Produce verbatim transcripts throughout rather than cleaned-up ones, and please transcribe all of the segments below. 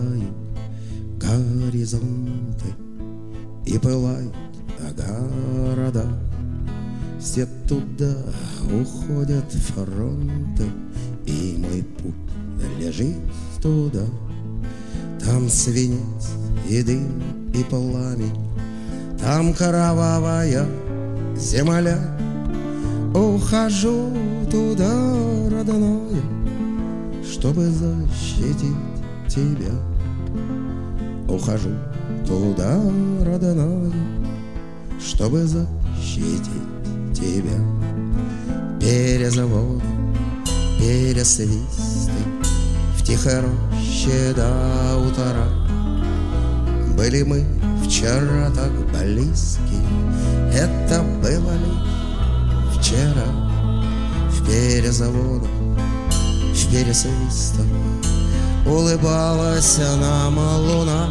Оживают горизонты и пылают города. Все туда уходят фронты, и мой путь лежит туда. Там свинец и дым и пламень, там кровавая земля. Ухожу туда, родная, чтобы защитить тебя. Ухожу туда, родная, чтобы защитить тебя. Перезаводы, пересвисты в тихой роще до утра. Были мы вчера так близки, это было ли вчера? В перезаводах, в пересвистах улыбалась нам луна.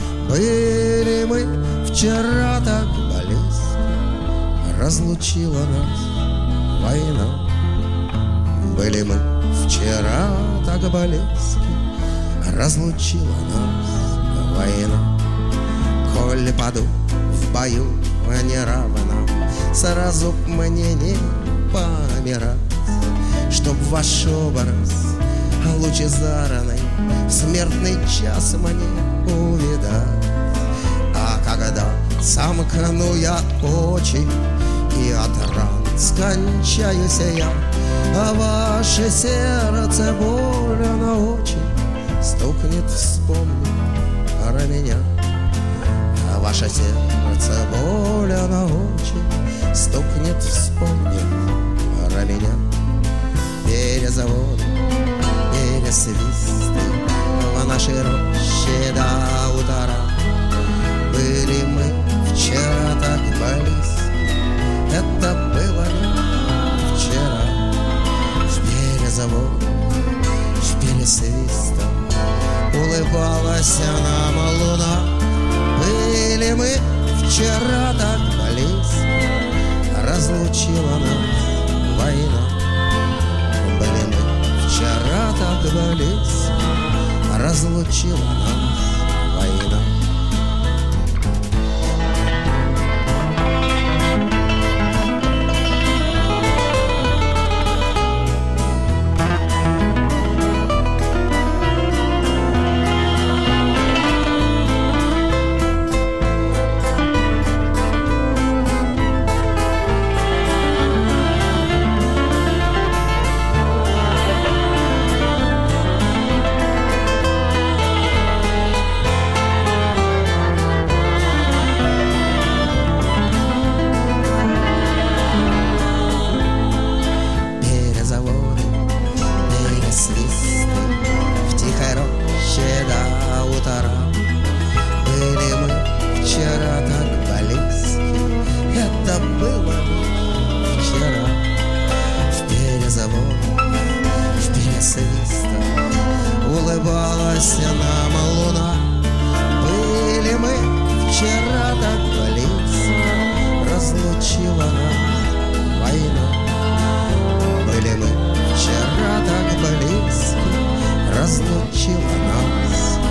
Были мы вчера так близки, разлучила нас война. Были мы вчера так близки, разлучила нас война. Коль паду в бою неравном, сразу б мне не помирать, чтоб ваш образ лучезарный в смертный час мне увидать. А когда сомкну я очи и от ран скончаюсь я, а ваше сердце больно очень стукнет, вспомни про меня. А ваше сердце больно очень стукнет, вспомни про меня. Перезаводы, пересвисты в нашей роще до утра. Были мы вчера так близки, это было ли вчера? В перезаводах, в пересвистах улыбалась нам луна. Были мы вчера так близки, разлучила нас война. Были мы вчера так близки, разлучила нас война. Улыбалась нам луна. Были мы вчера так близки, разлучила нас война. Были мы вчера так близки, разлучила нас